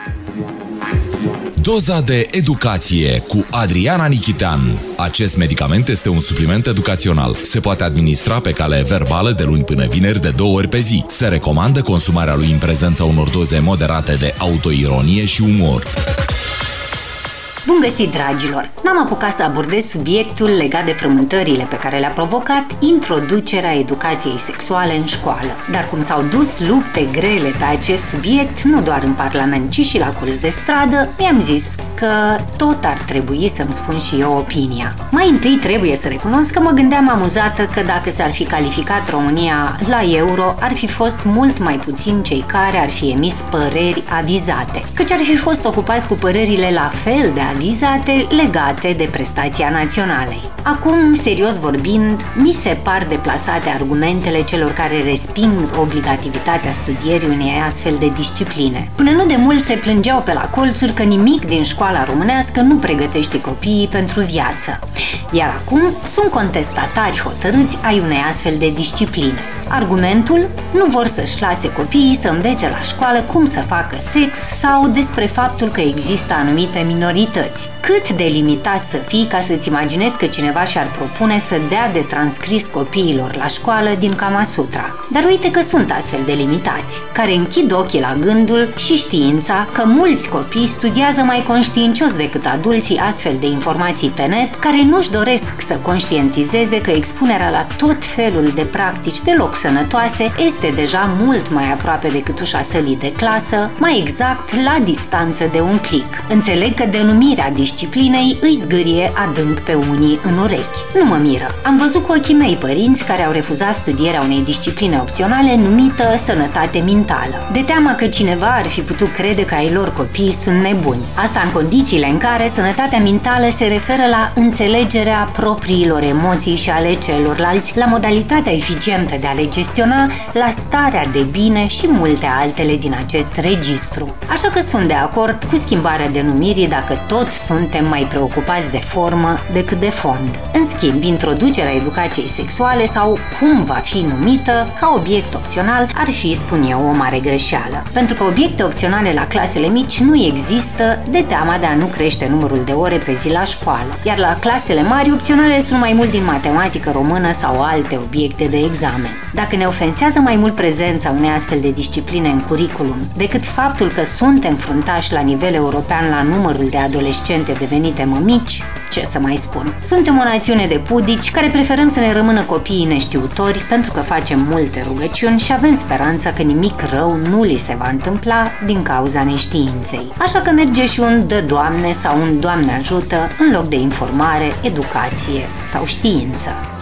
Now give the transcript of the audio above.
Doza de educație cu Adriana Nichitean. Acest medicament este un supliment educațional. Se poate administra pe cale verbală de luni până vineri de 2 ori pe zi. Se recomandă consumarea lui în prezența unor doze moderate de autoironie și umor. Bun găsit, dragilor! N-am apucat să abordez subiectul legat de frământările pe care le-a provocat introducerea educației sexuale în școală. Dar cum s-au dus lupte grele pe acest subiect, nu doar în Parlament, ci și la colț de stradă, mi-am zis că tot ar trebui să-mi spun și eu opinia. Mai întâi trebuie să recunosc că mă gândeam amuzată că dacă s-ar fi calificat România la Euro, ar fi fost mult mai puțin cei care ar fi emis păreri avizate, căci ar fi fost ocupați cu părerile la fel de avizate legate de prestația naționalei. Acum, serios vorbind, mi se par deplasate argumentele celor care resping obligativitatea studierii unei astfel de discipline. Până nu de mult se plângeau pe la colțuri că nimic din școala românească nu pregătește copiii pentru viață. Iar acum sunt contestatari hotărâți ai unei astfel de discipline. Argumentul? Nu vor să-și lase copiii să învețe la școală cum să facă sex sau despre faptul că există anumite minorități. Cât de limitat să fii ca să-ți imaginezi că cineva și-ar propune să dea de transcris copiilor la școală din Kama Sutra. Dar uite că sunt astfel de limitați, care închid ochii la gândul și știința că mulți copii studiază mai conștiincios decât adulții astfel de informații pe net, care nu-și doresc să conștientizeze că expunerea la tot felul de practici deloc sănătoase este deja mult mai aproape decât ușa sălii de clasă, mai exact la distanță de un click. Înțeleg că denumirea disciplinei îi zgârie adânc pe unii în urechi. Nu mă miră. Am văzut cu ochii mei părinți care au refuzat studierea unei discipline opționale numită sănătate mentală, de teama că cineva ar fi putut crede că ai lor copii sunt nebuni. Asta în condițiile în care sănătatea mentală se referă la înțelegerea propriilor emoții și ale celorlalți, la modalitatea eficientă de a le gestiona, la starea de bine și multe altele din acest registru. Așa că sunt de acord cu schimbarea denumirii dacă tot suntem mai preocupați de formă decât de fond. În schimb, introducerea educației sexuale sau cum va fi numită ca obiect opțional ar fi, spun eu, o mare greșeală. Pentru că obiecte opționale la clasele mici nu există de teama de a nu crește numărul de ore pe zi la școală. Iar la clasele mari, opționale sunt mai mult din matematică, română sau alte obiecte de examen. Dacă ne ofensează mai mult prezența unei astfel de discipline în curriculum decât faptul că suntem fruntași la nivel european la numărul de adolescente devenite mămici, ce să mai spun? Suntem o națiune de pudici care preferăm să ne rămână copiii neștiutori pentru că facem multe rugăciuni și avem speranța că nimic rău nu li se va întâmpla din cauza neștiinței. Așa că merge și un dă Doamne sau un Doamne ajută în loc de informare, educație sau știință.